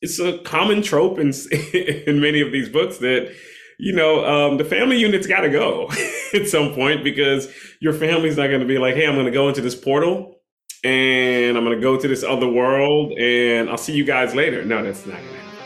it's a common trope in in many of these books that the family unit's got to go at some point because your family's not going to be like, hey, I'm going to go into this portal and I'm going to go to this other world and I'll see you guys later. No, that's not going to happen.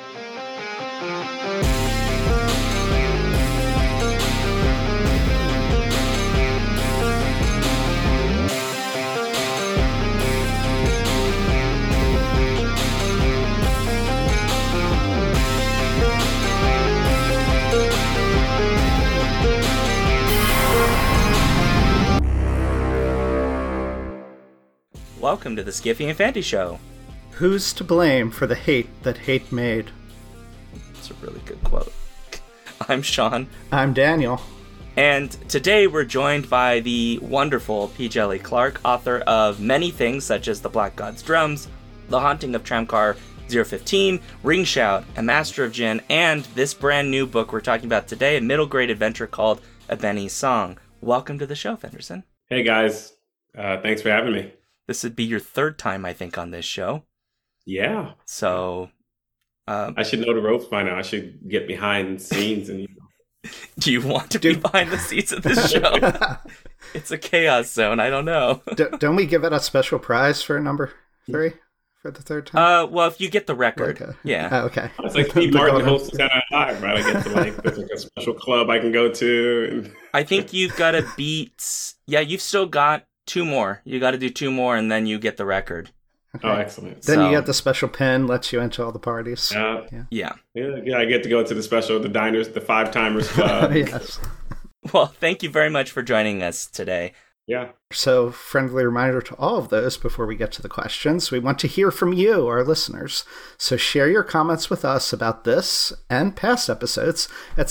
Welcome to the Skiffy and Fanty Show. Who's to blame for the hate that hate made? It's a really good quote. I'm Sean. I'm Daniel. And today we're joined by the wonderful P. Djeli Clark, author of many things such as The Black God's Drums, The Haunting of Tramcar 015, Ring Shout, A Master of Djinn, and this brand new book we're talking about today, a middle grade adventure called A Beni Song. Welcome to the show, Fenderson. Hey guys, thanks for having me. This would be your third time, I think, on this show. Yeah. So... I should know the ropes by now. I should get behind the scenes. And Do you want to be behind the scenes of this show? It's a chaos zone. I don't know. Don't we give it a special prize for number 3 for the third time? Well, if you get the record. Okay. Yeah. Oh, okay. It's like Steve Martin hosts Saturday Night Live, right? I get to there's like a special club I can go to. And... I think you've got to beat... Yeah, you've still got 2 more. You got to do 2 more, and then you get the record. Okay. Oh, excellent. Then you get the special pin, lets you into all the parties. Yeah, I get to go to the diners, the 5-timers club. Yes. Well, thank you very much for joining us today. Yeah. So, friendly reminder to all of those before we get to the questions. We want to hear from you, our listeners. So share your comments with us about this and past episodes at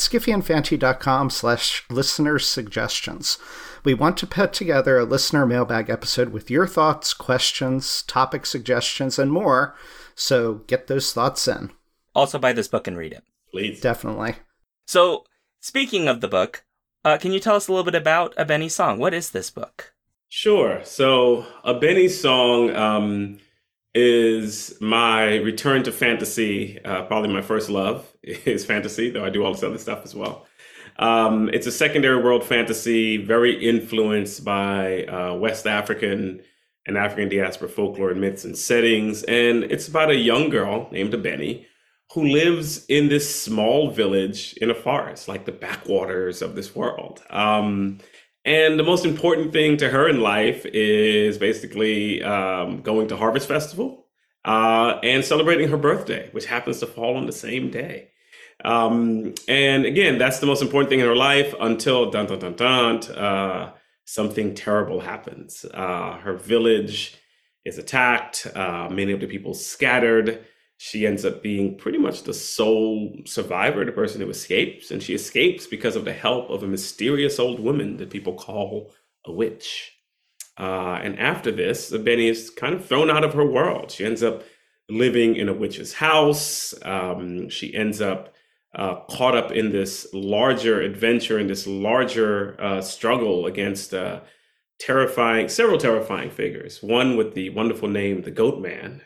skiffyandfanty.com/listener-suggestions. We want to put together a listener mailbag episode with your thoughts, questions, topic suggestions, and more. So get those thoughts in. Also buy this book and read it. Please. Definitely. So, speaking of the book, can you tell us a little bit about A Beni Song? What is this book? Sure. So, A Beni Song is my return to fantasy. Probably my first love is fantasy, though I do all this other stuff as well. It's a secondary world fantasy, very influenced by West African and African diaspora folklore and myths and settings. And it's about a young girl named Beni who lives in this small village in a forest, like the backwaters of this world. And the most important thing to her in life is basically going to Harvest Festival and celebrating her birthday, which happens to fall on the same day. And again, that's the most important thing in her life until something terrible happens. Her village is attacked, many of the people scattered. She ends up being pretty much the sole survivor, the person who escapes, and she escapes because of the help of a mysterious old woman that people call a witch. And after this, Beni is kind of thrown out of her world. She ends up living in a witch's house. She ends up caught up in this larger adventure, in this larger struggle against several terrifying figures. One with the wonderful name, the Goat Man,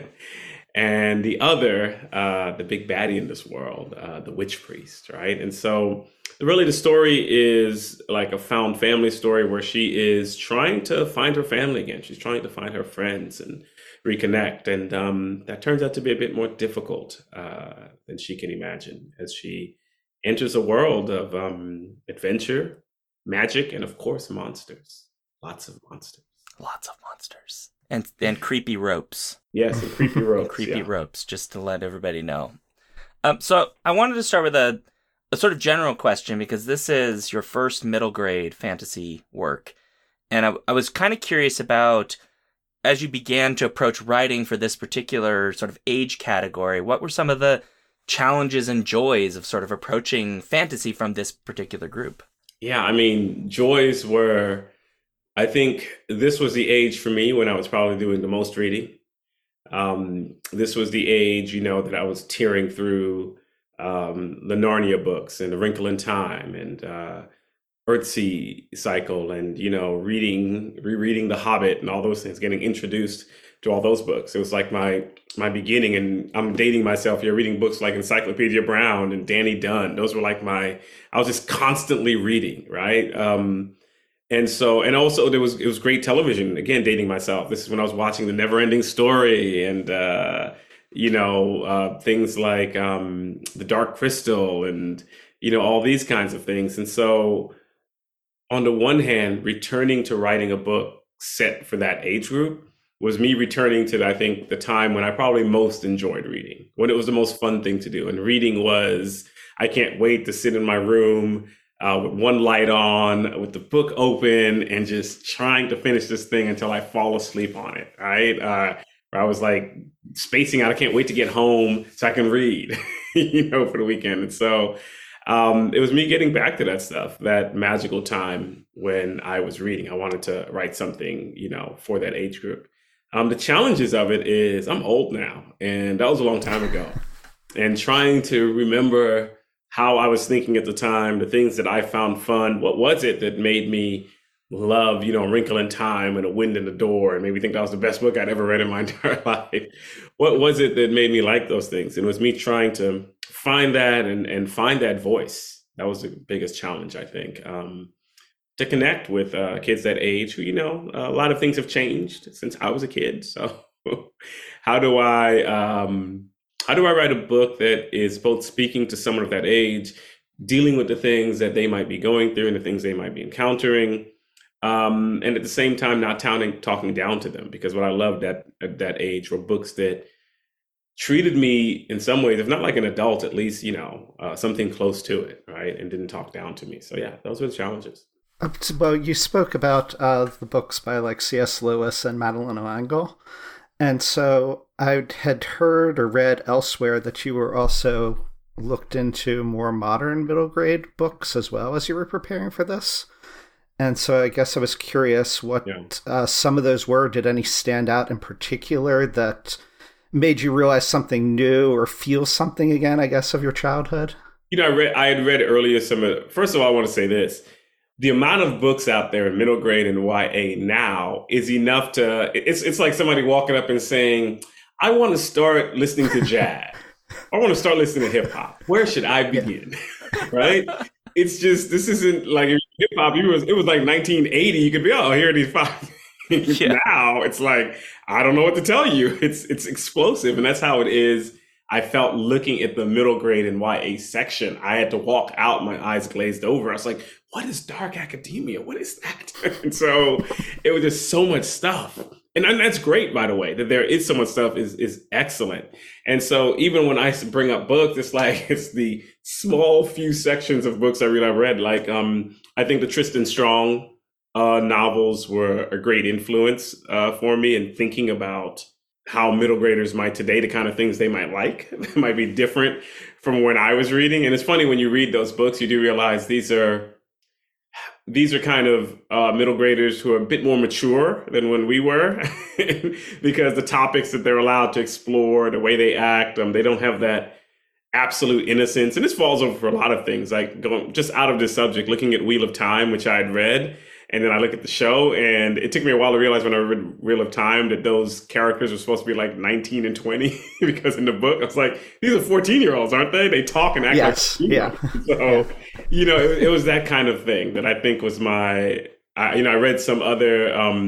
and the other, the big baddie in this world, the Witch Priest, right? And so really the story is like a found family story where she is trying to find her family again. She's trying to find her friends and reconnect. And that turns out to be a bit more difficult than she can imagine as she enters a world of adventure, magic, and of course, monsters. Lots of monsters. Lots of monsters. And creepy ropes. Yes, and creepy ropes. Ropes, just to let everybody know. So I wanted to start with a sort of general question, because this is your first middle grade fantasy work. And I was kind of curious about, as you began to approach writing for this particular sort of age category, what were some of the challenges and joys of sort of approaching fantasy from this particular group? Yeah, I mean, joys were, I think this was the age for me when I was probably doing the most reading. This was the age, that I was tearing through the Narnia books and The Wrinkle in Time and Earthsea Cycle and, rereading The Hobbit and all those things, getting introduced to all those books. It was like my beginning, and I'm dating myself here, reading books like Encyclopedia Brown and Danny Dunn. Those were like I was just constantly reading, right? And also it was great television. Again, dating myself. This is when I was watching The Never-Ending Story and things like The Dark Crystal and all these kinds of things. And so on the one hand, returning to writing a book set for that age group was me returning to, I think, the time when I probably most enjoyed reading, when it was the most fun thing to do. And reading was, I can't wait to sit in my room with one light on, with the book open, and just trying to finish this thing until I fall asleep on it, right? I was like spacing out. I can't wait to get home so I can read, for the weekend. And so it was me getting back to that stuff, that magical time when I was reading. I wanted to write something, for that age group. The challenges of it is I'm old now, and that was a long time ago. And trying to remember how I was thinking at the time, the things that I found fun. What was it that made me love, A Wrinkle in Time and A Wind in the Door, and maybe think that was the best book I'd ever read in my entire life? What was it that made me like those things? And it was me trying to find that and find that voice. That was the biggest challenge, I think, to connect with kids that age who, a lot of things have changed since I was a kid. So how do I write a book that is both speaking to someone of that age, dealing with the things that they might be going through and the things they might be encountering, and at the same time not talking down to them? Because what I loved at that age were books that treated me in some ways, if not like an adult, at least, something close to it, right? And didn't talk down to me. So yeah, those were the challenges. Well, you spoke about the books by like C.S. Lewis and Madeleine L'Engle. And so I had heard or read elsewhere that you were also looked into more modern middle grade books as well as you were preparing for this. And so I guess I was curious what some of those were. Did any stand out in particular that made you realize something new or feel something again, I guess, of your childhood? I had read earlier first of all, I want to say this. The amount of books out there in middle grade and YA now is enough it's like somebody walking up and saying, I want to start listening to jazz. I want to start listening to hip hop. Where should I begin? Right? It's just, this isn't like hip hop. It was like 1980. You could be, here are these five. Now it's like, I don't know what to tell you. It's explosive. And that's how it is. I felt looking at the middle grade and YA section, I had to walk out, my eyes glazed over. I was like, what is dark academia? What is that? And so it was just so much stuff. And that's great, by the way, that there is so much stuff is excellent. And so even when I bring up books, it's like, it's the small few sections of books I've read. Like, I think the Tristan Strong novels were a great influence for me in thinking about how middle graders might today, the kind of things they might like, that might be different from when I was reading. And it's funny, when you read those books, you do realize these are kind of middle graders who are a bit more mature than when we were, because the topics that they're allowed to explore, the way they act, they don't have that absolute innocence. And this falls over for a lot of things, like going just out of this subject, looking at Wheel of Time, which I had read. And then I look at the show, and it took me a while to realize when I read Wheel of Time that those characters were supposed to be like 19 and 20, because in the book, I was like, these are 14-year-olds, aren't they? They talk and act like. So, it was that kind of thing that I think was I read some other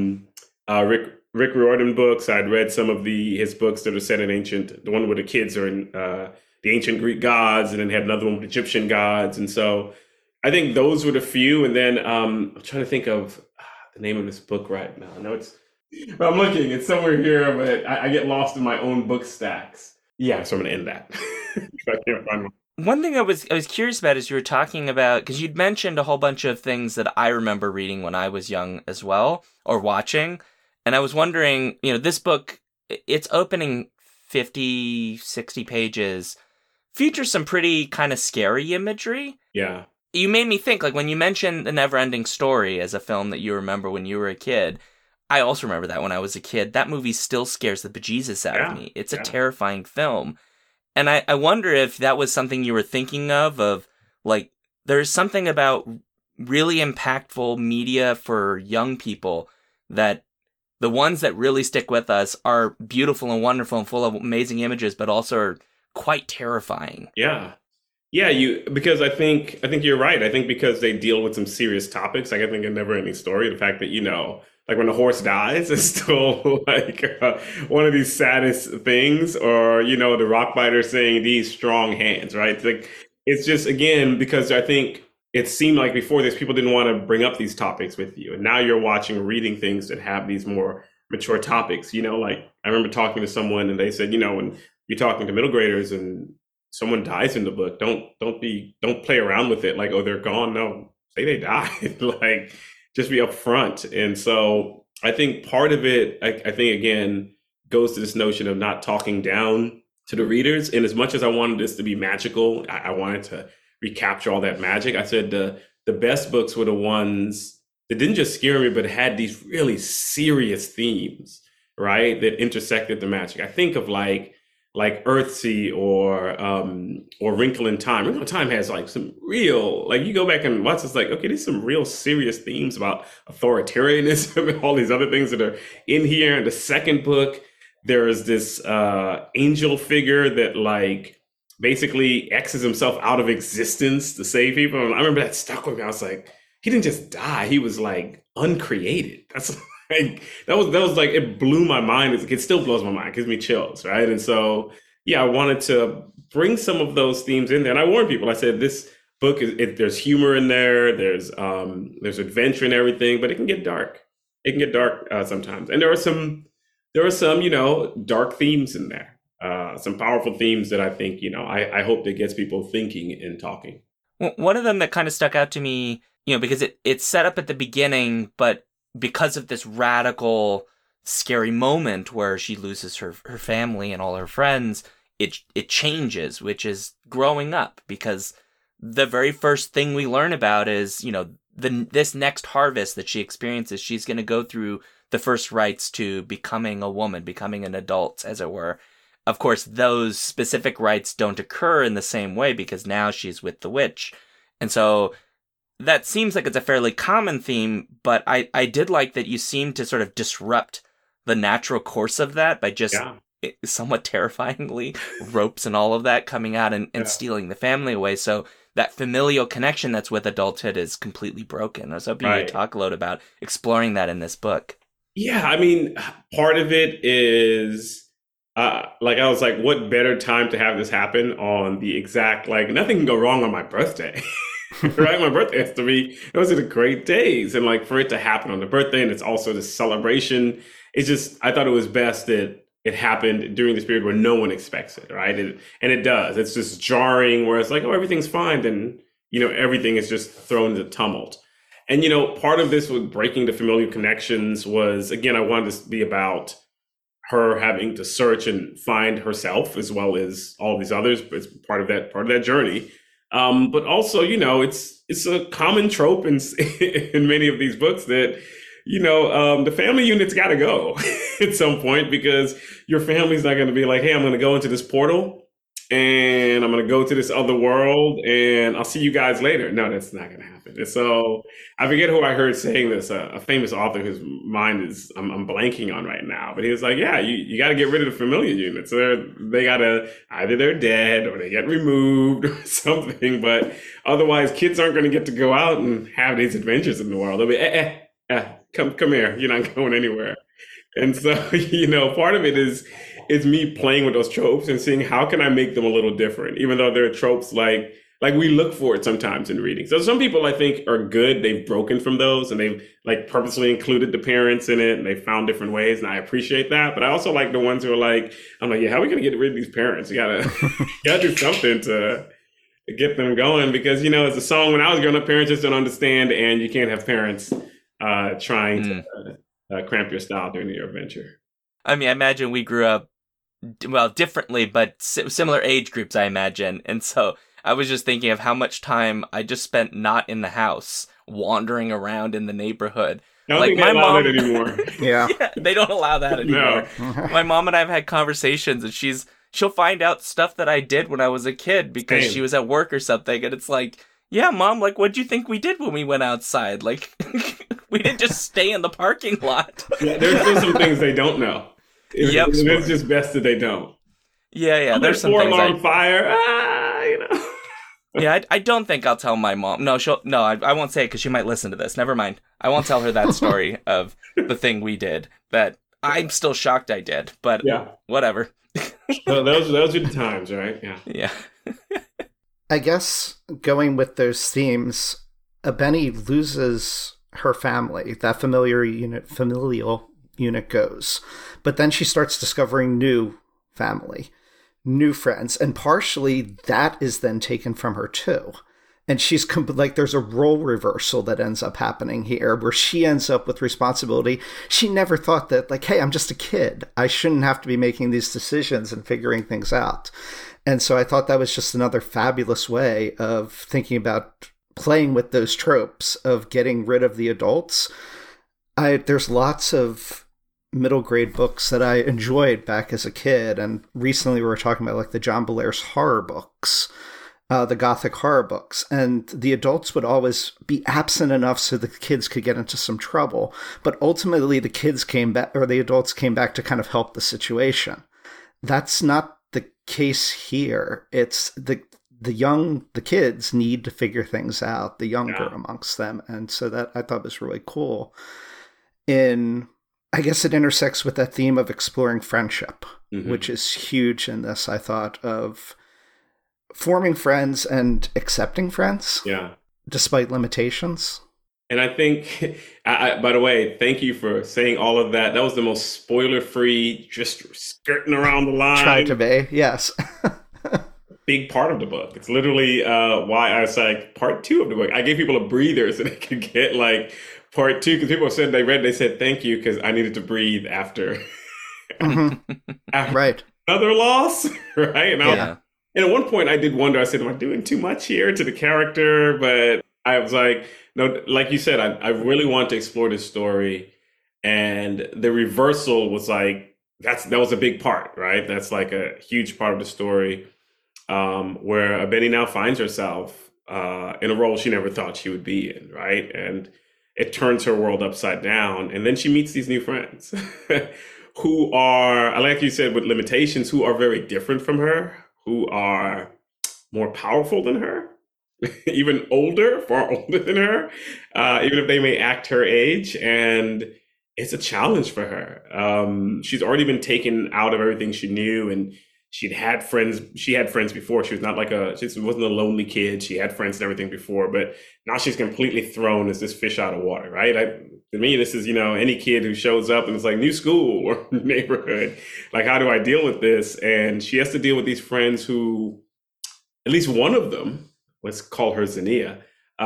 Rick Riordan books. I'd read some of his books that are set in the one where the kids are in the ancient Greek gods, and then had another one with Egyptian gods. And so I think those were the few. And then I'm trying to think of the name of this book right now. I know I'm looking, it's somewhere here, but I get lost in my own book stacks. Yeah, so I'm going to end that. I can't find one. One thing I was curious about is you were talking about, because you'd mentioned a whole bunch of things that I remember reading when I was young as well, or watching. And I was wondering, this book, its opening 50, 60 pages features some pretty kind of scary imagery. Yeah. You made me think, like, when you mentioned The Never-Ending Story as a film that you remember when you were a kid, I also remember that when I was a kid. That movie still scares the bejesus out of me. It's a terrifying film. And I wonder if that was something you were thinking of like, there's something about really impactful media for young people that the ones that really stick with us are beautiful and wonderful and full of amazing images, but also are quite terrifying. Yeah. Yeah, because I think you're right. I think because they deal with some serious topics, like I think a never ending story, the fact that, like when the horse dies is still like one of these saddest things, or, the rock biter saying these strong hands, right? Like it's just, again, because I think it seemed like before this, people didn't want to bring up these topics with you. And now you're reading things that have these more mature topics, like I remember talking to someone and they said, when you're talking to middle graders and someone dies in the book, don't play around with it like, oh, they're gone. No, say they died. Like, just be upfront. And so I think part of it, I think, again, goes to this notion of not talking down to the readers. And as much as I wanted this to be magical, I wanted to recapture all that magic. I said the best books were the ones that didn't just scare me, but had these really serious themes, right? That intersected the magic. I think of like Earthsea or Wrinkle in Time. Wrinkle in Time has like some real, like you go back and watch this, like, okay, there's some real serious themes about authoritarianism and all these other things that are in here. In the second book, there's this angel figure that like basically X's himself out of existence to save people. And I remember that stuck with me. I was like, he didn't just die. He was like uncreated. That's like, that was like, it blew my mind. It still blows my mind. It gives me chills, right? And so, yeah, I wanted to bring some of those themes in there. And I warned people. I said, this book there's humor in there. There's adventure and everything, but it can get dark. It can get dark sometimes. And there are some dark themes in there. Some powerful themes that I think, I hope that gets people thinking and talking. One of them that kind of stuck out to me, because it's set up at the beginning, but because of this radical, scary moment where she loses her family and all her friends, it changes, which is growing up, because the very first thing we learn about is, this next harvest that she experiences, she's going to go through the first rites to becoming a woman, becoming an adult, as it were. Of course, those specific rites don't occur in the same way because now she's with the witch. And so that seems like it's a fairly common theme, but I did like that you seem to sort of disrupt the natural course of that by just somewhat terrifyingly ropes and all of that coming out and stealing the family away. So that familial connection that's with adulthood is completely broken. I was hoping you would talk a lot about exploring that in this book. Yeah, I mean, part of it is... like I was like, what better time to have this happen on the exact, like, nothing can go wrong on my birthday, right? My birthday has to be, those are the great days. And like for it to happen on the birthday, and it's also this celebration, it's just, I thought it was best that it happened during this period where no one expects it, right? And it does. It's just jarring where it's like, oh, everything's fine. Then, everything is just thrown into tumult. And, part of this with breaking the familial connections was, again, I wanted this to be about her having to search and find herself as well as all these others. It's part of that journey. But also, it's a common trope in many of these books that, the family unit's got to go at some point, because your family's not going to be like, hey, I'm going to go into this portal and I'm going to go to this other world and I'll see you guys later. No, that's not going to happen. And so I forget who I heard saying this, a famous author whose mind is, I'm blanking on right now, but he was like, yeah, you got to get rid of the familiar units. So they got to, either they're dead or they get removed or something, but otherwise kids aren't going to get to go out and have these adventures in the world. They'll be, come here. You're not going anywhere. And so, part of it is me playing with those tropes and seeing how can I make them a little different, even though there are tropes like we look for it sometimes in reading. So some people I think are good. They've broken from those and they've like purposely included the parents in it and they found different ways. And I appreciate that. But I also like the ones who are like, I'm like, yeah, how are we going to get rid of these parents? You gotta do something to get them going, because, it's a song when I was growing up, parents just don't understand. And you can't have parents trying to cramp your style during your adventure. I mean, I imagine we grew up, well, differently, but similar age groups, I imagine. And so I was just thinking of how much time I just spent not in the house, wandering around in the neighborhood. I don't think they allow that anymore. Yeah, they don't allow that anymore. No. My mom and I have had conversations, and she'll find out stuff that I did when I was a kid because she was at work or something. And it's like, yeah, Mom, like, what'd you think we did when we went outside? Like, We didn't just stay in the parking lot. Yeah, there's still some things they don't know. Yep. It's just best that they don't. Yeah. There's some things. Alarm fire. Yeah, I don't think I'll tell my mom. No, I won't say it because she might listen to this. Never mind. I won't tell her that story of the thing we did that I'm still shocked I did, but yeah, whatever. So those are the times, right? Yeah. Yeah. I guess going with those themes, Benny loses her family. That familial unit goes. But then she starts discovering new family, new friends, and partially that is then taken from her too. And she's there's a role reversal that ends up happening here where she ends up with responsibility. She never thought that, like, hey, I'm just a kid. I shouldn't have to be making these decisions and figuring things out. And so I thought that was just another fabulous way of thinking about playing with those tropes of getting rid of the adults. There's lots of middle grade books that I enjoyed back as a kid. And recently we were talking about like the John Bellairs horror books, the Gothic horror books. And the adults would always be absent enough so the kids could get into some trouble. But ultimately the kids came back, or the adults came back to kind of help the situation. That's not the case here. It's the kids need to figure things out, the younger amongst them. And so that I thought was really cool. I guess it intersects with that theme of exploring friendship, which is huge in this, I thought, of forming friends and accepting friends. Yeah. Despite limitations. And I think, by the way, thank you for saying all of that. That was the most spoiler-free, just skirting around the line. Tried to be, yes. Big part of the book. It's literally why I was like, part 2 of the book. I gave people a breather so they could get like part 2, because people said they said thank you because I needed to breathe after, after right, another loss, right? And at one point I did wonder, I said, am I doing too much here to the character? But I was like, no, like you said, I really want to explore this story. And the reversal was like, that was a big part, right? That's like a huge part of the story, where Benny now finds herself in a role she never thought she would be in, right? And it turns her world upside down. And then she meets these new friends who are, like you said, with limitations, who are very different from her, who are more powerful than her, even older, far older than her, even if they may act her age. And it's a challenge for her. She's already been taken out of everything she knew, and she had friends before. She was not she wasn't a lonely kid. She had friends and everything before, but now she's completely thrown as this fish out of water, right? To me, this is, any kid who shows up and it's like new school or neighborhood. Like, how do I deal with this? And she has to deal with these friends who, at least one of them, let's call her Zinnia,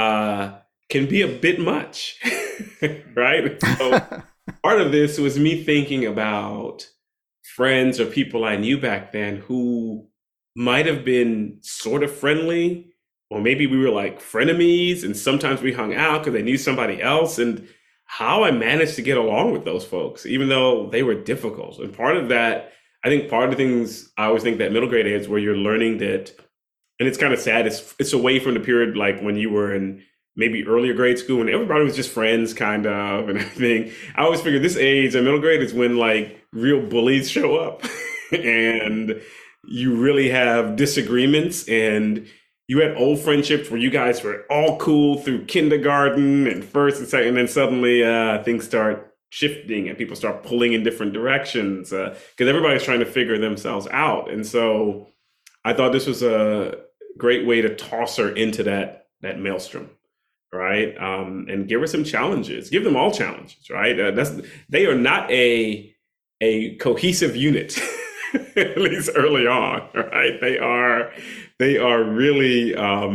can be a bit much, right? So part of this was me thinking about friends or people I knew back then who might have been sort of friendly, or maybe we were like frenemies and sometimes we hung out because they knew somebody else, and how I managed to get along with those folks, even though they were difficult. And part of that, I think part of the things I always think that middle grade is where you're learning that, and it's kind of sad, it's away from the period like when you were in maybe earlier grade school when everybody was just friends kind of and everything. I always figured this age in middle grade is when like real bullies show up and you really have disagreements, and you had old friendships where you guys were all cool through kindergarten and first and second, and then suddenly things start shifting and people start pulling in different directions because everybody's trying to figure themselves out. And so I thought this was a great way to toss her into that maelstrom, right? And give her some challenges. Give them all challenges, right? They are not a cohesive unit, at least early on, right? They are really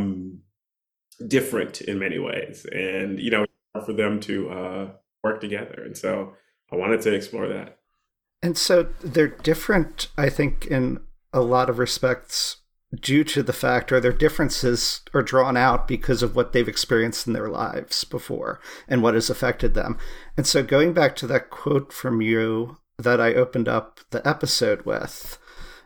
different in many ways, and for them to work together. And so I wanted to explore that. And so they're different, I think, in a lot of respects due to the fact, or their differences are drawn out because of what they've experienced in their lives before and what has affected them. And so going back to that quote from you that I opened up the episode with,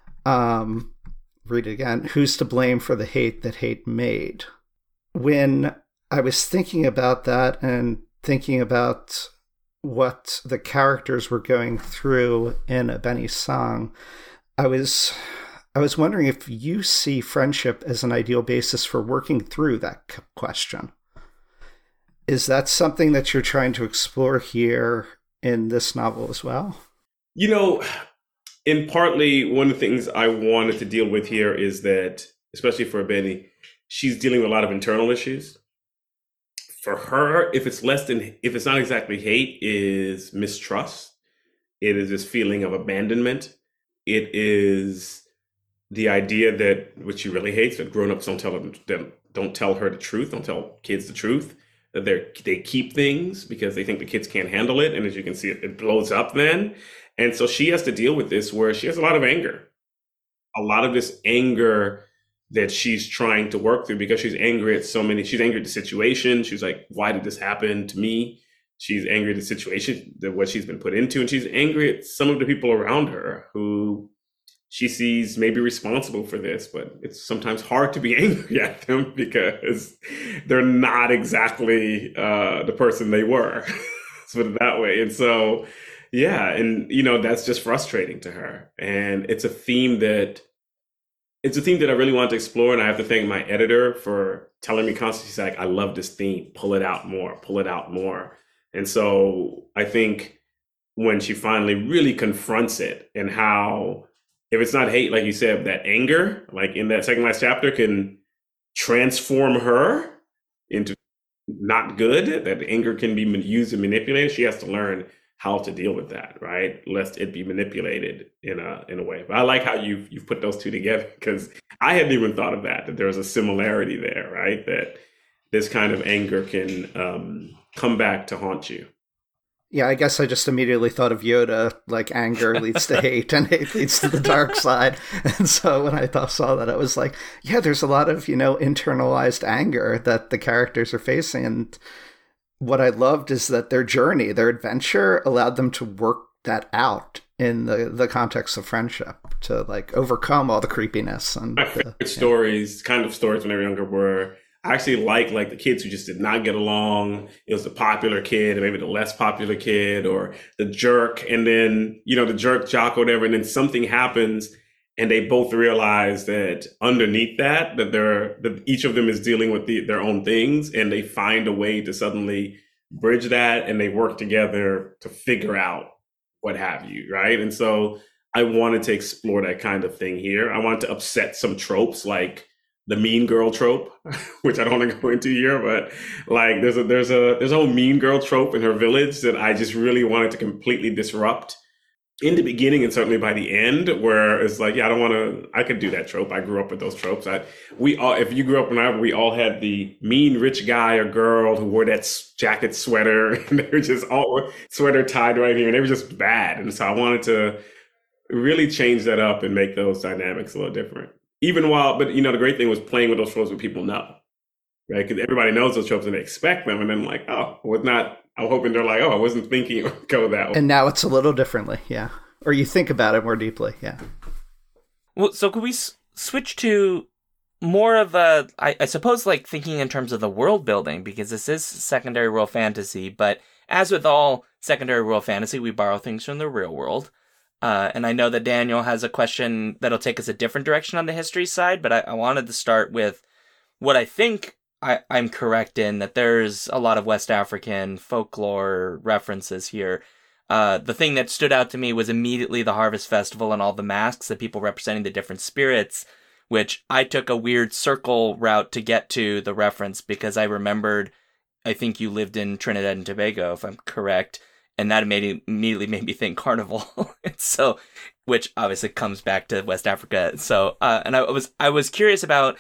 read it again, who's to blame for the hate that hate made? When I was thinking about that and thinking about what the characters were going through in A Benny Song, I was wondering if you see friendship as an ideal basis for working through that question. Is that something that you're trying to explore here in this novel as well? You know, in partly, one of the things I wanted to deal with here is that, especially for Benny, she's dealing with a lot of internal issues. For her, if it's not exactly hate, is mistrust. It is this feeling of abandonment. It is the idea that what she really hates, that grown-ups don't tell her the truth, don't tell kids the truth, that they keep things because they think the kids can't handle it. And as you can see, it blows up then. And so she has to deal with this where she has a lot of anger, a lot of this anger that she's trying to work through because she's angry at the situation. She's like, why did this happen to me? She's angry at the situation, what she's been put into. And she's angry at some of the people around her who she sees may be responsible for this, but it's sometimes hard to be angry at them because they're not exactly the person they were. Let's put it that way. And so, yeah, and that's just frustrating to her. And it's a theme that I really want to explore. And I have to thank my editor for telling me constantly, she's like, I love this theme. Pull it out more, pull it out more. And so I think when she finally really confronts it and how, if it's not hate, like you said, that anger, like in that second last chapter, can transform her into not good, that anger can be used and manipulated. She has to learn how to deal with that, right? Lest it be manipulated in a way. But I like how you've put those two together, because I hadn't even thought of that there was a similarity there, right? That this kind of anger can come back to haunt you. Yeah, I guess I just immediately thought of Yoda, like anger leads to hate and hate leads to the dark side. And so when I saw that, I was like, yeah, there's a lot of, internalized anger that the characters are facing. And what I loved is that their journey, their adventure allowed them to work that out in the context of friendship, to like overcome all the creepiness. And my favorite stories, kind of stories when they were younger, were I actually like the kids who just did not get along. It was the popular kid, and maybe the less popular kid, or the jerk, and then the jerk, jock, whatever, and then something happens, and they both realize that underneath that each of them is dealing with their own things, and they find a way to suddenly bridge that, and they work together to figure out what have you, right? And so I wanted to explore that kind of thing here. I wanted to upset some tropes like the mean girl trope, which I don't want to go into here, but like there's a whole mean girl trope in her village that I just really wanted to completely disrupt in the beginning, and certainly by the end, where it's like, yeah, I could do that trope. I grew up with those tropes. If you grew up when we all had the mean rich guy or girl who wore that jacket sweater, and they were just all sweater tied right here, and they were just bad. And so I wanted to really change that up and make those dynamics a little different. But the great thing was playing with those tropes that people know, right? Because everybody knows those tropes and they expect them, and then like, oh, I'm hoping they're like, oh, I wasn't thinking it would go that way. And now it's a little differently, yeah. Or you think about it more deeply, yeah. Well, so could we switch to more of I suppose, like thinking in terms of the world building, because this is secondary world fantasy, but as with all secondary world fantasy, we borrow things from the real world. And I know that Daniel has a question that'll take us a different direction on the history side, but I wanted to start with what I think I'm correct in, that there's a lot of West African folklore references here. The thing that stood out to me was immediately the Harvest Festival and all the masks, the people representing the different spirits, which I took a weird circle route to get to the reference, because I remembered, I think you lived in Trinidad and Tobago, if I'm correct. And that immediately made me think carnival. So, which obviously comes back to West Africa. So, and I was curious about,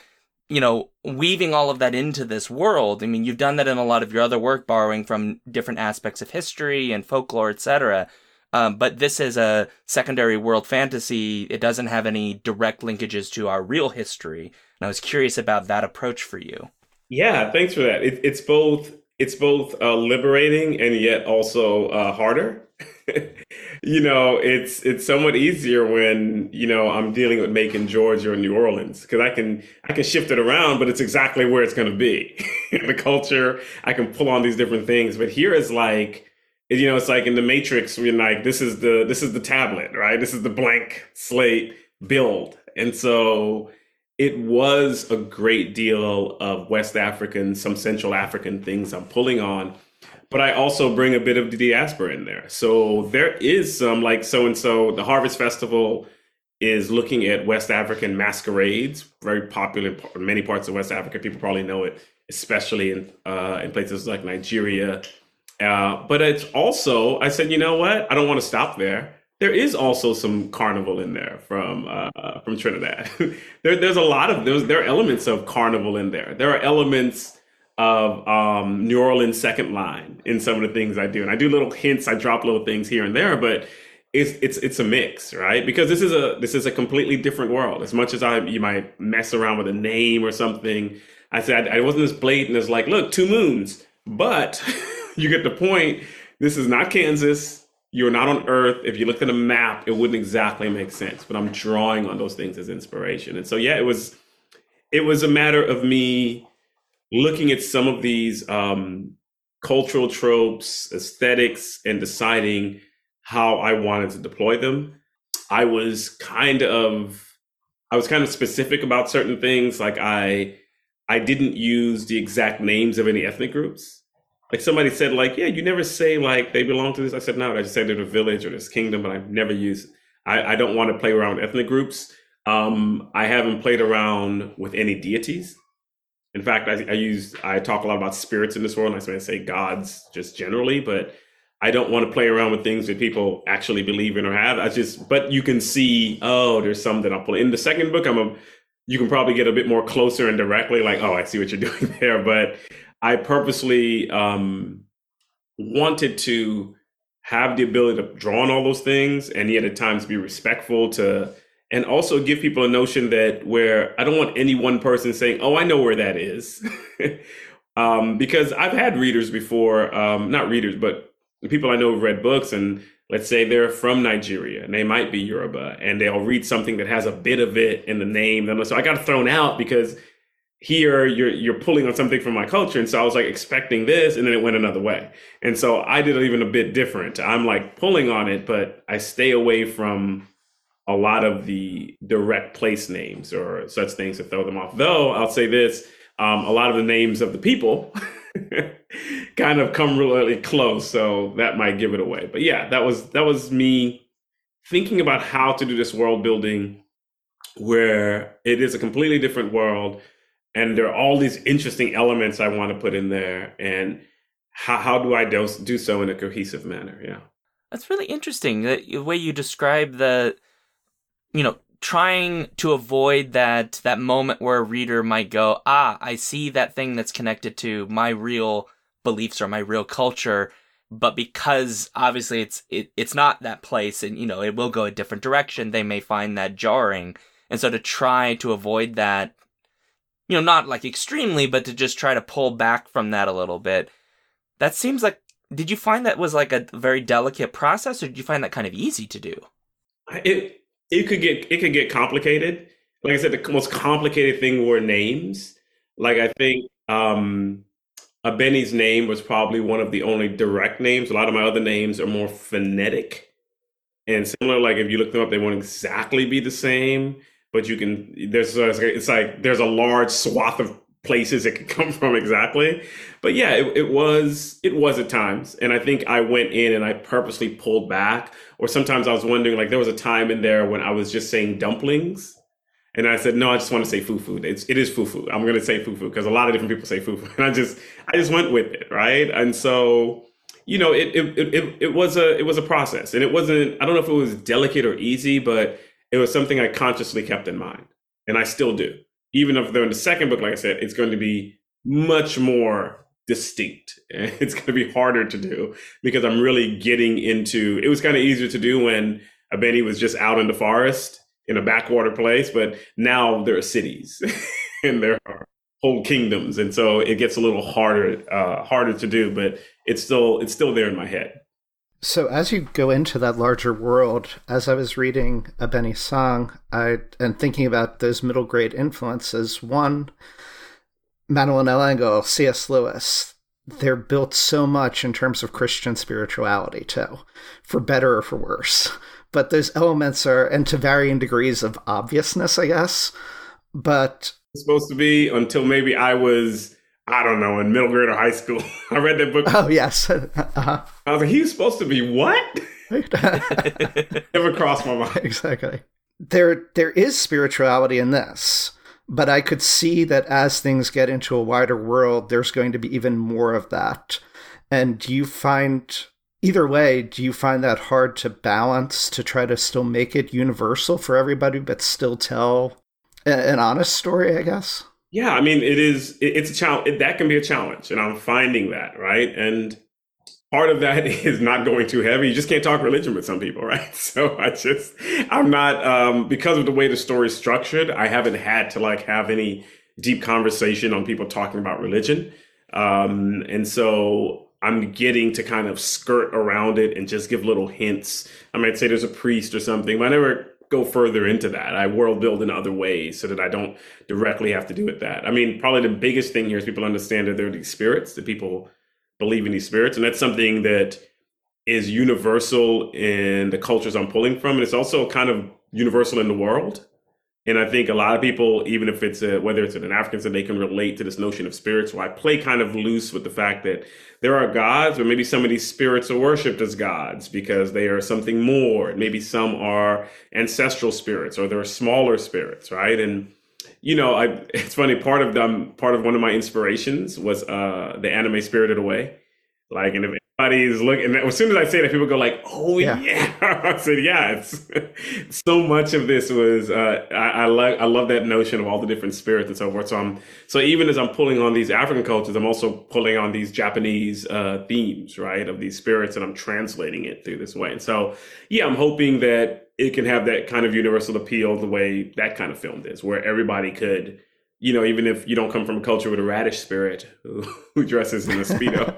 weaving all of that into this world. I mean, you've done that in a lot of your other work, borrowing from different aspects of history and folklore, etc. But this is a secondary world fantasy. It doesn't have any direct linkages to our real history. And I was curious about that approach for you. Yeah, thanks for that. It's both liberating and yet also harder. it's somewhat easier when, I'm dealing with Macon, Georgia or New Orleans because I can shift it around, but it's exactly where it's going to be. The culture, I can pull on these different things, but here is like, it's like in the Matrix, we're like, this is the tablet, right? This is the blank slate build. And so it was a great deal of West African, some Central African things I'm pulling on, but I also bring a bit of the diaspora in there. So there is some like so and so. The Harvest Festival is looking at West African masquerades, very popular in many parts of West Africa. People probably know it, especially in places like Nigeria. But it's also, I said, you know what? I don't want to stop there. There is also some carnival in there from Trinidad. There's a lot of there are elements of carnival in there. There are elements of New Orleans second line in some of the things I do, and I do little hints. I drop little things here and there, but it's a mix, right? Because this is a completely different world. As much as you might mess around with a name or something, I said I wasn't as blatant as like, look, two moons, but you get the point. This is not Kansas. You're not on Earth. If you looked at a map, it wouldn't exactly make sense. But I'm drawing on those things as inspiration. And so, yeah, it was a matter of me looking at some of these cultural tropes, aesthetics, and deciding how I wanted to deploy them. I was kind of specific about certain things. Like I didn't use the exact names of any ethnic groups. Like somebody said, like, yeah, you never say like they belong to this. I said, no, I just said they're a village or this kingdom, but I've never used. I don't want to play around with ethnic groups. I haven't played around with any deities. In fact, I talk a lot about spirits in this world. And I say gods just generally, but I don't want to play around with things that people actually believe in or have. But you can see, oh, there's some that I'll pull in the second book. You can probably get a bit more closer and directly, like, oh, I see what you're doing there, but. I purposely wanted to have the ability to draw on all those things and yet at times be respectful to, and also give people a notion that where I don't want any one person saying, oh, I know where that is. Because I've had readers before, not readers, but people I know who've read books and let's say they're from Nigeria and they might be Yoruba and they'll read something that has a bit of it in the name. So I got thrown out because here you're pulling on something from my culture. And so I was like expecting this and then it went another way. And so I did it even a bit different. I'm like pulling on it, but I stay away from a lot of the direct place names or such things to throw them off. Though I'll say this, a lot of the names of the people kind of come really close. So that might give it away. But yeah, that was me thinking about how to do this world building where it is a completely different world. And there are all these interesting elements I want to put in there. And how do I do so in a cohesive manner? Yeah. That's really interesting. The way you describe trying to avoid that moment where a reader might go, I see that thing that's connected to my real beliefs or my real culture. But because obviously it's not that place and, it will go a different direction, they may find that jarring. And so to try to avoid that, not like extremely, but to just try to pull back from that a little bit. That seems like, did you find that was like a very delicate process or did you find that kind of easy to do? It could get complicated. Like I said, the most complicated thing were names. Like I think Abeni's name was probably one of the only direct names. A lot of my other names are more phonetic and similar. Like if you look them up, they won't exactly be the same. But it's like there's a large swath of places it could come from exactly. But yeah, it was at times. And I think I went in and I purposely pulled back. Or sometimes I was wondering, like there was a time in there when I was just saying dumplings. And I said, no, I just want to say fufu. It is fufu. I'm going to say fufu because a lot of different people say fufu. And I just went with it, right? And so, it was a process. And it wasn't, I don't know if it was delicate or easy, but it was something I consciously kept in mind. And I still do. Even if they're in the second book, like I said, it's going to be much more distinct. It's going to be harder to do because I'm really getting into, it was kind of easier to do when Abeni was just out in the forest in a backwater place, but now there are cities and there are whole kingdoms. And so it gets a little harder to do, but it's still there in my head. So as you go into that larger world, as I was reading a Benny Song, and thinking about those middle grade influences, one, Madeline L'Engle, C.S. Lewis, they're built so much in terms of Christian spirituality too, for better or for worse. But those elements are, and to varying degrees of obviousness, I guess. But It's supposed to be until maybe I was, I don't know, in middle grade or high school. I read that book. oh yes, uh-huh. I was like, he was supposed to be what? Never crossed my mind. Exactly. There is spirituality in this, but I could see that as things get into a wider world, there's going to be even more of that. And do you find, either way, do you find that hard to balance, to try to still make it universal for everybody, but still tell an honest story, I guess? Yeah, I mean, it's a challenge. That can be a challenge. And I'm finding that, right? And part of that is not going too heavy. You just can't talk religion with some people, right? So I'm not, because of the way the story is structured, I haven't had to like have any deep conversation on people talking about religion. And so I'm getting to kind of skirt around it and just give little hints. I might say there's a priest or something, but I never go further into that. I world build in other ways so that I don't directly have to do with that. I mean, probably the biggest thing here is people understand that there are these spirits, that people believe in these spirits. And that's something that is universal in the cultures I'm pulling from. And it's also kind of universal in the world. And I think a lot of people, even if it's whether it's an African, so they can relate to this notion of spirits. So I play kind of loose with the fact that there are gods, but maybe some of these spirits are worshipped as gods because they are something more. Maybe some are ancestral spirits, or they're smaller spirits, right? And it's funny. Part of one of my inspirations was the anime Spirited Away. Like, and if anybody's looking, as soon as I say that, people go like, "Oh yeah!" I said, "Yeah." It's so much of this was I love that notion of all the different spirits and so forth. So even as I'm pulling on these African cultures, I'm also pulling on these Japanese themes, right, of these spirits, and I'm translating it through this way. And so, yeah, I'm hoping that it can have that kind of universal appeal the way that kind of film is, where everybody could, even if you don't come from a culture with a radish spirit who dresses in a Speedo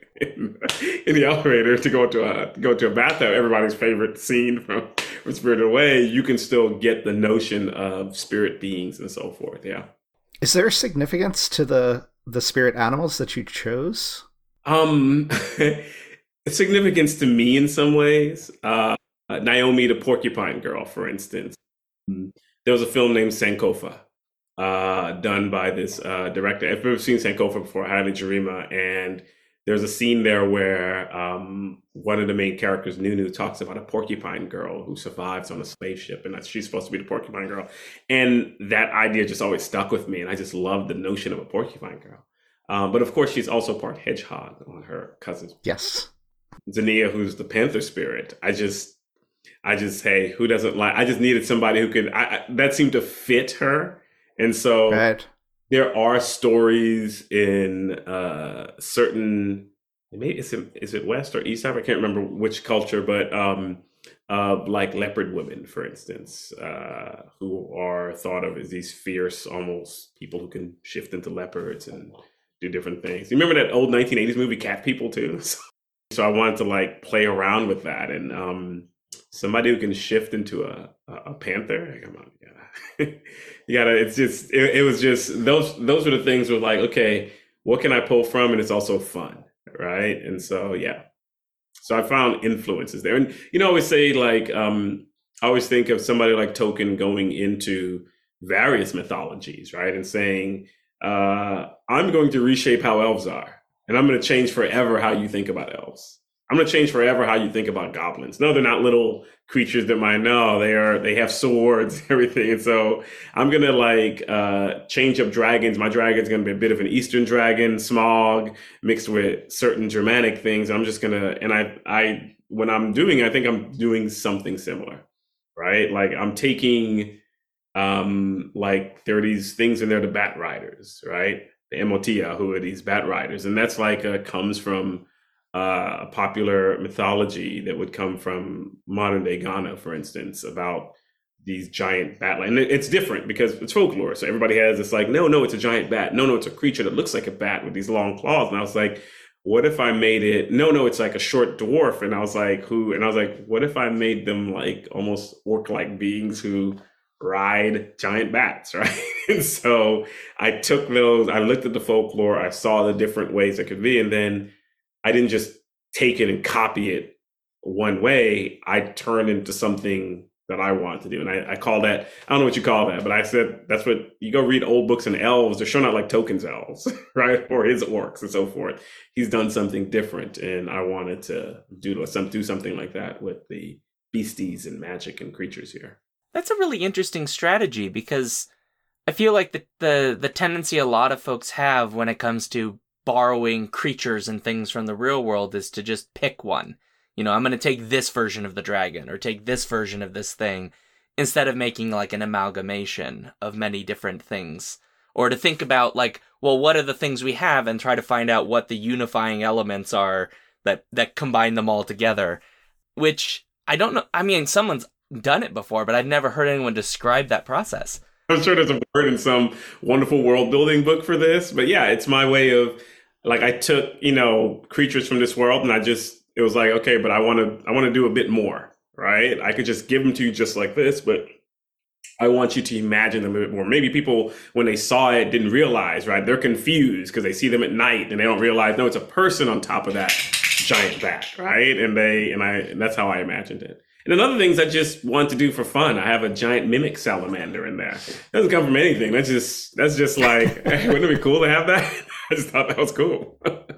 in the elevator to go to a bathtub, everybody's favorite scene from Spirited Away, you can still get the notion of spirit beings and so forth. Yeah. Is there a significance to the spirit animals that you chose? Significance to me in some ways. Naomi the porcupine girl, for instance. There was a film named Sankofa, done by this director. If you've ever seen Sankofa before, Haile Gerima, and there's a scene there where one of the main characters, Nunu, talks about a porcupine girl who survives on a slave ship, and that she's supposed to be the porcupine girl. And that idea just always stuck with me, and I just love the notion of a porcupine girl. But of course, she's also part hedgehog on her cousin's. Yes. Zania, who's the panther spirit. I just, hey, who doesn't like? I just needed somebody who could. That seemed to fit her, and so. Right. There are stories in certain, maybe is it West or East Africa? I can't remember which culture, but like leopard women, for instance, who are thought of as these fierce, almost people who can shift into leopards and do different things. You remember that old 1980s movie Cat People too? So I wanted to like play around with that, and somebody who can shift into a panther. Come on, you gotta. It's just. It was just those were the things where like, okay, what can I pull from, and it's also fun, right? And so yeah, so I found influences there, and I always say like, I always think of somebody like Tolkien going into various mythologies, right, and saying, I'm going to reshape how elves are, and I'm going to change forever how you think about elves. I'm going to change forever how you think about goblins. No, they're not little creatures that might know. They have swords, everything. And so I'm going to like change up dragons. My dragon's going to be a bit of an Eastern dragon, Smaug, mixed with certain Germanic things. I'm just going to, and I when I'm doing it, I think I'm doing something similar, right? Like I'm taking, like there are these things in there, the Bat Riders, right? The Emotia, who are these Bat Riders. And that's like comes from a popular mythology that would come from modern day Ghana, for instance, about these giant bat. And it's different because it's folklore. So everybody has this like, no, it's a giant bat. No, it's a creature that looks like a bat with these long claws. And I was like, what if I made it? No, it's like a short dwarf. And I was like, who? And I was like, what if I made them like almost orc-like beings who ride giant bats, right? And so I took those, I looked at the folklore, I saw the different ways it could be, and then I didn't just take it and copy it one way. I turned into something that I want to do. And I call that, I don't know what you call that, but I said that's what you go read old books and elves. They're showing out like Tolkien's elves, right? Or his orcs and so forth. He's done something different. And I wanted to do something like that with the beasties and magic and creatures here. That's a really interesting strategy, because I feel like the tendency a lot of folks have when it comes to borrowing creatures and things from the real world is to just pick one. You know, I'm going to take this version of the dragon or take this version of this thing, instead of making like an amalgamation of many different things. Or to think about like, well, what are the things we have, and try to find out what the unifying elements are that combine them all together. Which I don't know. I mean, someone's done it before, but I've never heard anyone describe that process. I'm sure there's a word in some wonderful world building book for this, but yeah, it's my way of like, I took, creatures from this world, and it was like, okay, but I want to do a bit more, right? I could just give them to you just like this, but I want you to imagine them a bit more. Maybe people, when they saw it, didn't realize, right? They're confused because they see them at night and they don't realize, no, it's a person on top of that giant bat, right? And that's how I imagined it. And another things I just want to do for fun, I have a giant mimic salamander in there. It doesn't come from anything. That's just like, hey, wouldn't it be cool to have that? I just thought that was cool.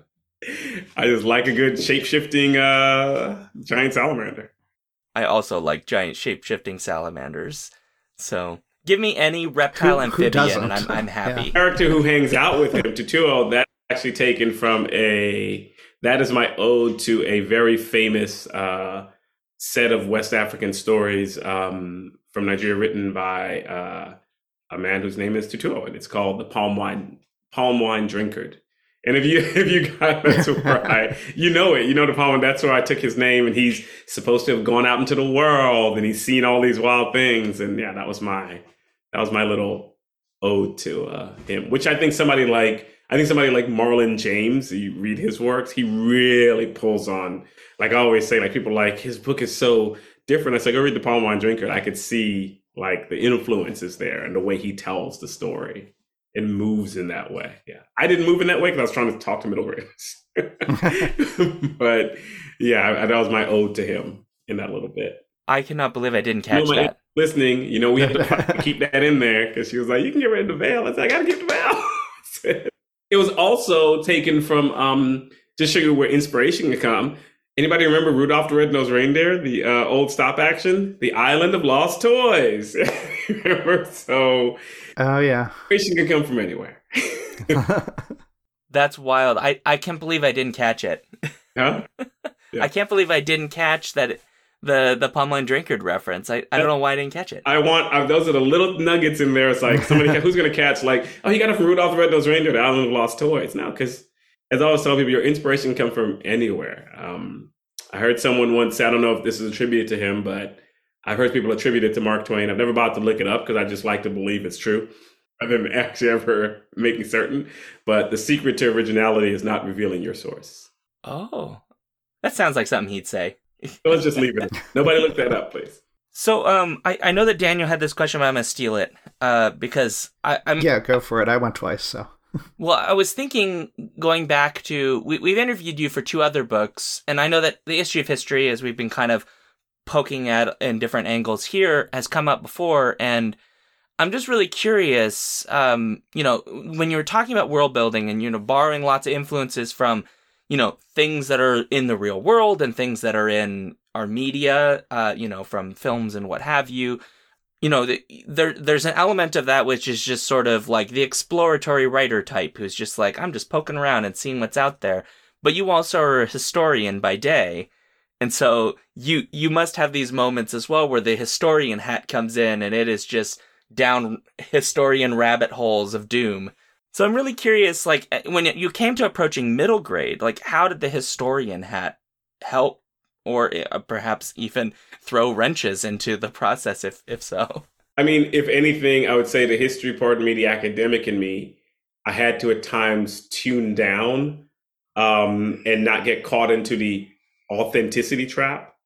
I just like a good shape-shifting giant salamander. I also like giant shape-shifting salamanders. So give me any reptile amphibian and I'm happy. Yeah. The character who hangs out with him, Tutuo, that's actually taken from that is my ode to a very famous set of West African stories from Nigeria, written by a man whose name is Tutuo, and it's called The Palm Wine Drinkard. And if you got, that's where the palm, that's where I took his name, and he's supposed to have gone out into the world and he's seen all these wild things. And yeah, that was my little ode to him, which I think somebody like Marlon James, you read his works, he really pulls on, like I always say, like people like his book is so different. I said, go read The Palm Wine Drinker. I could see like the influences there and the way he tells the story. It moves in that way. Yeah. I didn't move in that way because I was trying to talk to middle graders. But yeah, that was my ode to him in that little bit. I cannot believe I didn't catch that. Listening, we have to keep that in there, because she was like, you can get rid of the veil. I said, I got to keep the veil. It was also taken from, just show you where inspiration can come. Anybody remember Rudolph the Red-Nosed Reindeer, the old stop action? The Island of Lost Toys. Remember? So, oh yeah, inspiration can come from anywhere. That's wild. I can't believe I didn't catch it. Huh? Yeah. I can't believe I didn't catch that the Palm Wine Drinkard reference. I don't know why I didn't catch it. Those are the little nuggets in there. It's like somebody who's going to catch, like, oh, he got it from Rudolph the Red-Nosed Reindeer, the Island of Lost Toys. No, because as I always tell people, your inspiration can come from anywhere. I heard someone once say, I don't know if this is attributed to him, but I've heard people attribute it to Mark Twain. I've never bothered to look it up because I just like to believe it's true rather than actually ever making certain. But the secret to originality is not revealing your source. Oh, that sounds like something he'd say. So let's just leave it. Nobody look that up, please. So I know that Daniel had this question, but I'm going to steal it because I'm... Yeah, go for it. I went twice, so... Well, I was thinking, going back to, we've interviewed you for 2 other books, and I know that the issue of history, as we've been kind of poking at in different angles here, has come up before, and I'm just really curious, when you were talking about world building and, borrowing lots of influences from, things that are in the real world and things that are in our media, from films and what have you, there's an element of that which is just sort of like the exploratory writer type who's just like, I'm just poking around and seeing what's out there. But you also are a historian by day. And so you must have these moments as well where the historian hat comes in and it is just down historian rabbit holes of doom. So I'm really curious, like, when you came to approaching middle grade, like, how did the historian hat help? Or perhaps even throw wrenches into the process, if so. I mean, if anything, I would say the history part of me, the academic in me, I had to at times tune down and not get caught into the authenticity trap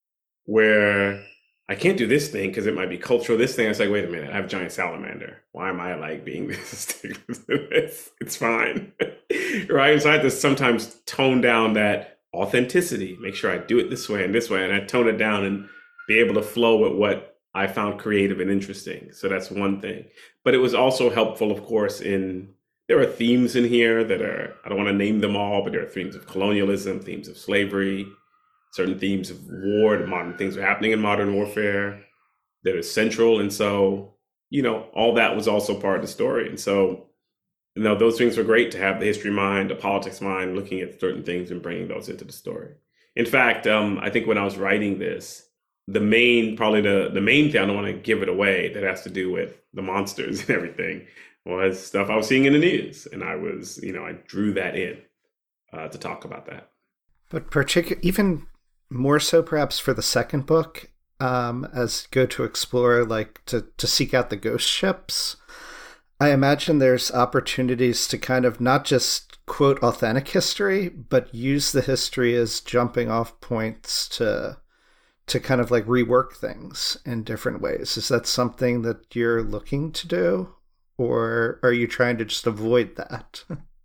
where I can't do this thing because it might be cultural. This thing, it's like, wait a minute, I have a giant salamander. Why am I like being this? It's fine, right? And so I have to sometimes tone down that authenticity, make sure I do it this way, and I tone it down and be able to flow with what I found creative and interesting. So that's one thing. But it was also helpful, of course, there are themes in here that are, I don't want to name them all, but there are themes of colonialism, themes of slavery, certain themes of war, the modern things are happening in modern warfare that are central. And so, all that was also part of the story. And so, those things were great to have the history mind, the politics mind, looking at certain things and bringing those into the story. In fact, I think when I was writing this, the main thing, I don't want to give it away, that has to do with the monsters and everything, was stuff I was seeing in the news. And I was, I drew that in to talk about that. But even more so perhaps for the second book, as go to explore, like to seek out the ghost ships, I imagine there's opportunities to kind of not just quote authentic history, but use the history as jumping off points to kind of like rework things in different ways. Is that something that you're looking to do, or are you trying to just avoid that?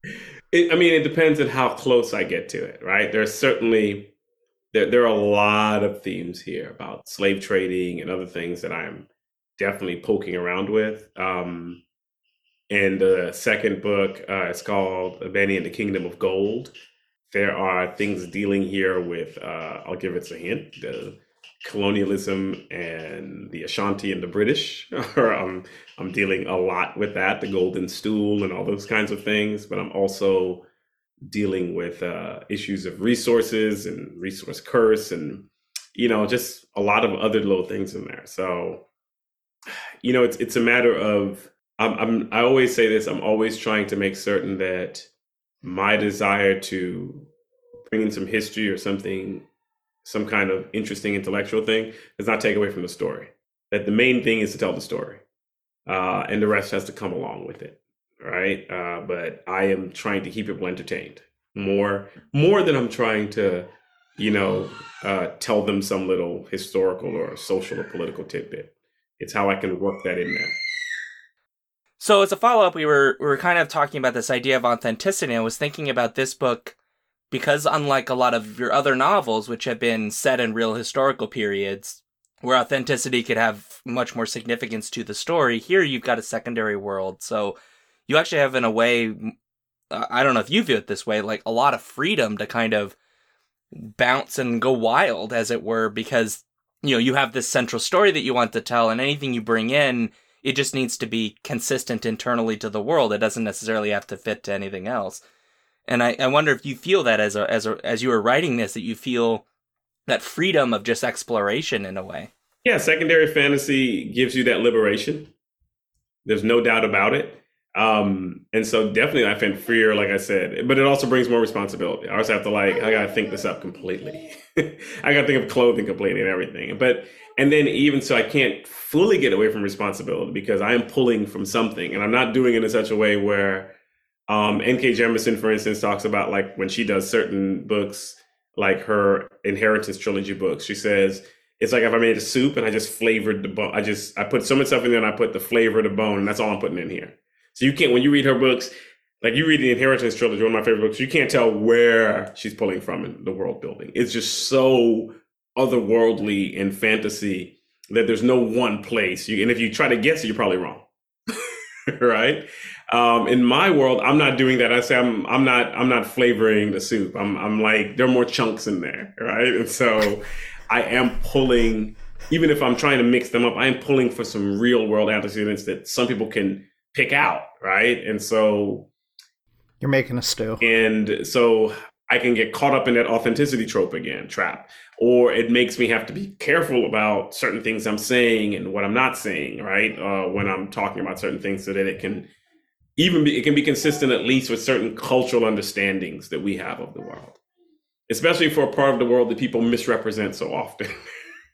It depends on how close I get to it, right? There's certainly, there are a lot of themes here about slave trading and other things that I'm definitely poking around with. And the second book is called Vanny and the Kingdom of Gold. There are things dealing here with, I'll give it a hint, the colonialism and the Ashanti and the British. I'm dealing a lot with that, the golden stool and all those kinds of things. But I'm also dealing with issues of resources and resource curse and, just a lot of other little things in there. So, it's a matter of, I always say this, I'm always trying to make certain that my desire to bring in some history or something, some kind of interesting intellectual thing, does not take away from the story. That the main thing is to tell the story, and the rest has to come along with it, right? But I am trying to keep people entertained more than I'm trying to, tell them some little historical or social or political tidbit. It's how I can work that in there. So as a follow-up, we were kind of talking about this idea of authenticity. I was thinking about this book because, unlike a lot of your other novels, which have been set in real historical periods, where authenticity could have much more significance to the story, here you've got a secondary world. So you actually have, in a way, I don't know if you view it this way, like a lot of freedom to kind of bounce and go wild, as it were, because, you have this central story that you want to tell, and anything you bring in, it just needs to be consistent internally to the world. It doesn't necessarily have to fit to anything else. And I wonder if you feel that as you were writing this, that you feel that freedom of just exploration in a way. Yeah, secondary fantasy gives you that liberation. There's no doubt about it. And so definitely I find freer, like I said, but it also brings more responsibility. I also have to I got to think this up completely. I got to think of clothing completely and everything. And then even so, I can't fully get away from responsibility because I am pulling from something, and I'm not doing it in such a way where N.K. Jemisin, for instance, talks about like when she does certain books, like her Inheritance trilogy books, she says, it's like if I made a soup and I just flavored the bone. I put so much stuff in there and I put the flavor of the bone, and that's all I'm putting in here. So you can't, when you read her books, like you read the Inheritance trilogy, one of my favorite books, you can't tell where she's pulling from in the world building. It's just so otherworldly and fantasy that there's no one place. And if you try to guess it, you're probably wrong. Right? In my world, I'm not doing that. I say I'm not flavoring the soup. I'm like, there are more chunks in there, right? And so I am pulling, even if I'm trying to mix them up, I am pulling for some real world antecedents that some people can pick out, right? And so you're making a stew. And so I can get caught up in that authenticity trap, or it makes me have to be careful about certain things I'm saying and what I'm not saying, right? When I'm talking about certain things, so that it can be consistent at least with certain cultural understandings that we have of the world, especially for a part of the world that people misrepresent so often,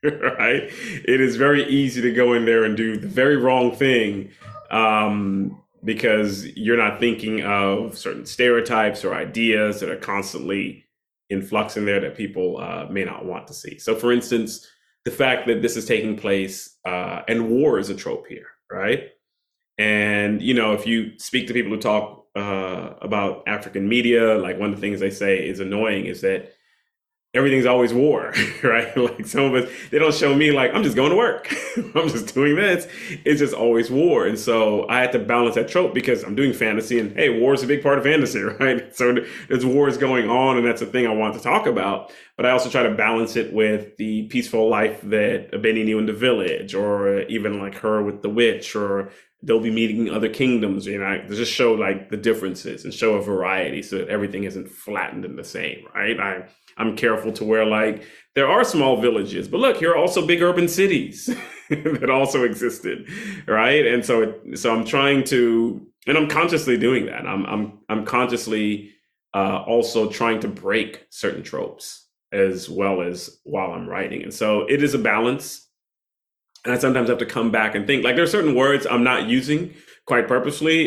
right? It is very easy to go in there and do the very wrong thing because you're not thinking of certain stereotypes or ideas that are constantly in flux in there that people may not want to see. So, for instance, the fact that this is taking place and war is a trope here, right? And, if you speak to people who talk about African media, like one of the things they say is annoying is that everything's always war, right? Like some of us, they don't show me like, I'm just going to work. I'm just doing this. It's just always war. And so I had to balance that trope because I'm doing fantasy and hey, war is a big part of fantasy, right? So there's wars going on and that's a thing I want to talk about. But I also try to balance it with the peaceful life that Benny knew in the village, or even like her with the witch, or they'll be meeting other kingdoms, just show like the differences and show a variety so that everything isn't flattened and the same, right? I'm careful to where like there are small villages, but look, here are also big urban cities that also existed, right? And so I'm trying to, and I'm consciously doing that. I'm consciously also trying to break certain tropes as well as while I'm writing. And so it is a balance. And I sometimes have to come back and think, like there are certain words I'm not using quite purposely.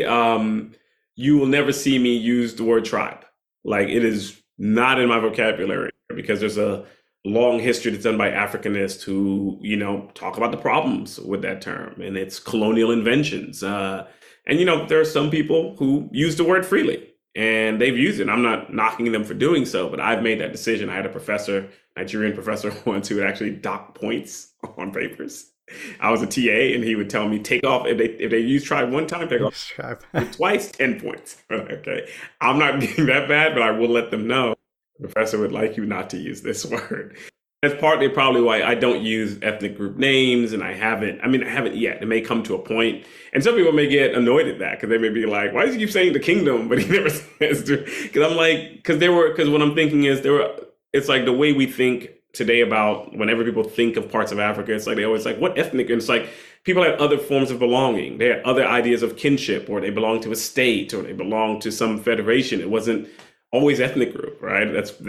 You will never see me use the word tribe. Like it is not in my vocabulary because there's a long history that's done by Africanists who, talk about the problems with that term and its colonial inventions. And, there are some people who use the word freely and they've used it. I'm not knocking them for doing so, but I've made that decision. I had a Nigerian professor once who would actually dock points on papers. I was a TA and he would tell me, take off, if they use tribe one time, take off tribe. Twice, 10 points. Okay. I'm not being that bad, but I will let them know the professor would like you not to use this word. That's partly probably why I don't use ethnic group names, and I haven't yet. It may come to a point, and some people may get annoyed at that because they may be like, why does he keep saying the kingdom, but he never says to, because I'm like, because what I'm thinking is it's like the way we think today about whenever people think of parts of Africa, it's like they always like, what ethnic? And it's like people had other forms of belonging. They had other ideas of kinship, or they belonged to a state, or they belonged to some federation. It wasn't always ethnic group, right?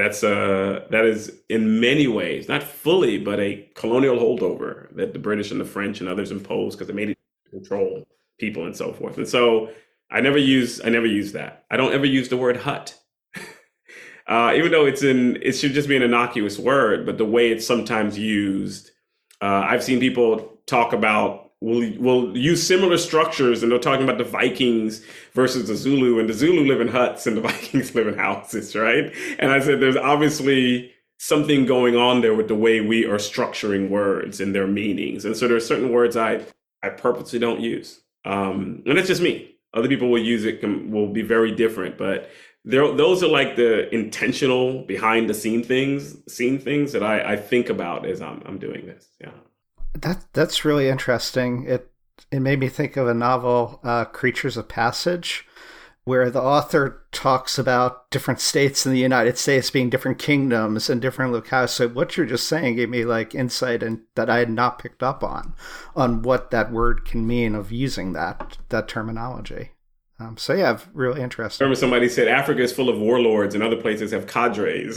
That is in many ways, not fully, but a colonial holdover that the British and the French and others imposed because they made it to control people and so forth. And so I never use that. I don't ever use the word hut. Even though it should just be an innocuous word, but the way it's sometimes used, I've seen people talk about, we'll use similar structures, and they're talking about the Vikings versus the Zulu, and the Zulu live in huts and the Vikings live in houses, right? And I said, there's obviously something going on there with the way we are structuring words and their meanings. And so there are certain words I purposely don't use. And it's just me. Other people will use it, will be very different, but those are like the intentional behind the scene things that I think about as I'm doing this. Yeah. That's really interesting. It made me think of a novel, Creatures of Passage, where the author talks about different states in the United States being different kingdoms and different locales. So what you're just saying gave me like insight and that I had not picked up on what that word can mean of using that terminology. So yeah, really interesting. I remember somebody said Africa is full of warlords and other places have cadres.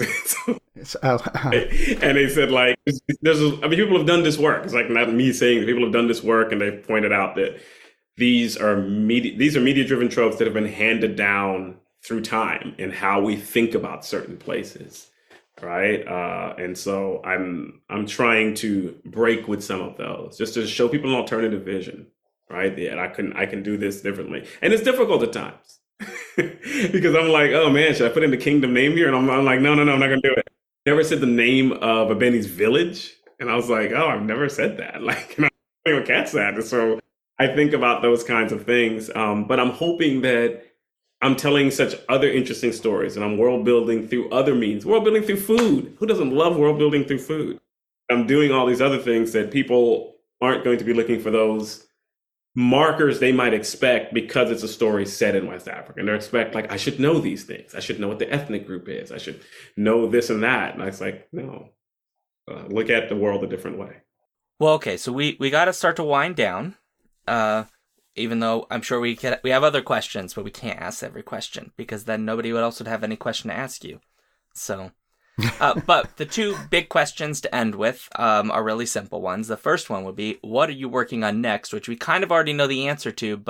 And they said like, people have done this work. It's like not me saying that, people have done this work, and they've pointed out that these are media-driven tropes that have been handed down through time and how we think about certain places, right? And so I'm trying to break with some of those just to show people an alternative vision. Right. Yeah. I can do this differently. And it's difficult at times because I'm like, oh man, should I put in the kingdom name here? And I'm like, no, I'm not going to do it. Never said the name of Benny's village. And I was like, oh, I've never said that. Like, I don't even catch that. And so I think about those kinds of things. But I'm hoping that I'm telling such other interesting stories, and I'm world building through other means, world building through food. Who doesn't love world building through food? I'm doing all these other things that people aren't going to be looking for those markers they might expect because it's a story set in West Africa. And they expect, like, I should know these things. I should know what the ethnic group is. I should know this and that. And I was like, no, look at the world a different way. Well, okay, so we got to start to wind down, even though I'm sure we have other questions, but we can't ask every question because then nobody else would have any question to ask you. So... but the two big questions to end with are really simple ones. The first one would be, what are you working on next? Which we kind of already know the answer to, but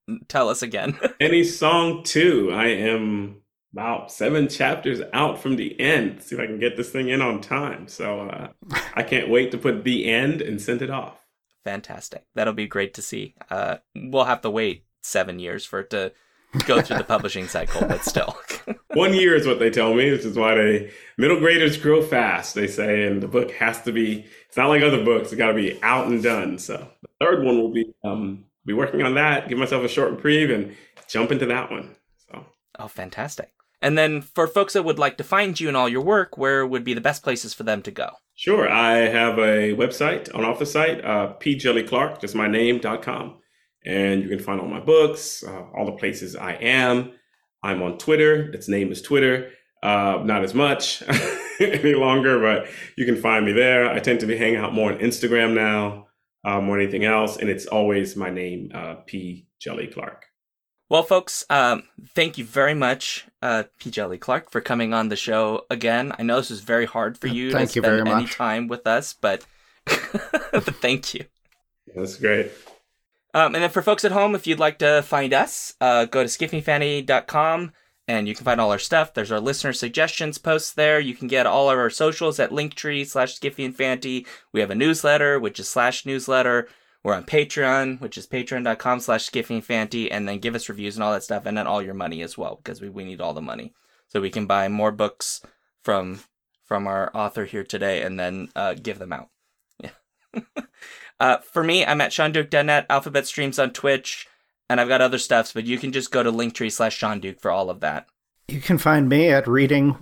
tell us again. Any Song 2. I am about 7 chapters out from the end. See if I can get this thing in on time. So I can't wait to put the end and send it off. Fantastic. That'll be great to see. We'll have to wait 7 years for it to go through the publishing cycle, but still. 1 year is what they tell me, which is why middle graders grow fast, they say, and the book has to be, it's not like other books, it's got to be out and done. So the third one will be working on that, give myself a short reprieve and jump into that one. So. Oh, fantastic. And then for folks that would like to find you and all your work, where would be the best places for them to go? Sure. I have a website, an author site, pjellyclark, just my name.com. And you can find all my books, all the places I am. I'm on Twitter. Its name is Twitter. Not as much any longer, but you can find me there. I tend to be hanging out more on Instagram now, more than anything else. And it's always my name, P. Jelly Clark. Well, folks, thank you very much, P. Jelly Clark, for coming on the show again. I know this was very hard for you to spend any time with us, but thank you. That's great. And then for folks at home, if you'd like to find us, go to skiffyandfanty.com and you can find all our stuff. There's our listener suggestions posts there. You can get all of our socials at linktree/skiffyandfanty. We have a newsletter, which is /newsletter. We're on Patreon, which is patreon.com/skiffyandfanty, and then give us reviews and all that stuff, and then all your money as well, because we need all the money. So we can buy more books from our author here today and then give them out. Yeah. For me, I'm at SeanDuke.net, Alphabet Streams on Twitch, and I've got other stuffs, but you can just go to linktree/SeanDuke for all of that. You can find me at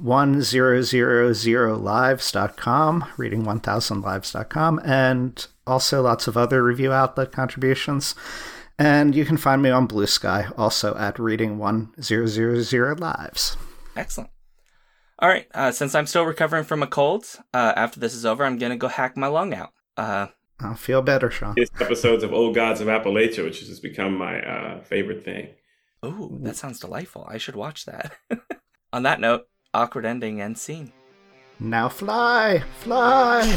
reading1000lives.com, reading1000lives.com, and also lots of other review outlet contributions. And you can find me on Blue Sky, also at reading1000lives. Excellent. All right, since I'm still recovering from a cold, after this is over, I'm going to go hack my lung out. I'll feel better, Sean. It's episodes of Old Gods of Appalachia, which has become my favorite thing. Ooh, that sounds delightful. I should watch that. On that note, awkward ending and scene. Now fly, fly!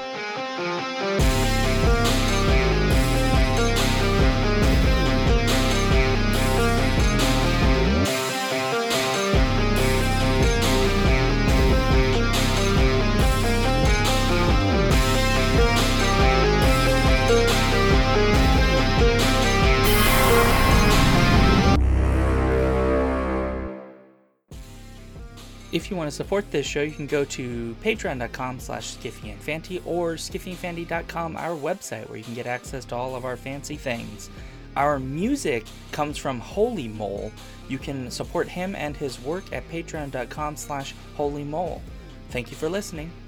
If you want to support this show, you can go to patreon.com/skiffyandfanty or skiffyandfanty.com, our website, where you can get access to all of our fancy things. Our music comes from Holy Mole. You can support him and his work at patreon.com/holymole. Thank you for listening.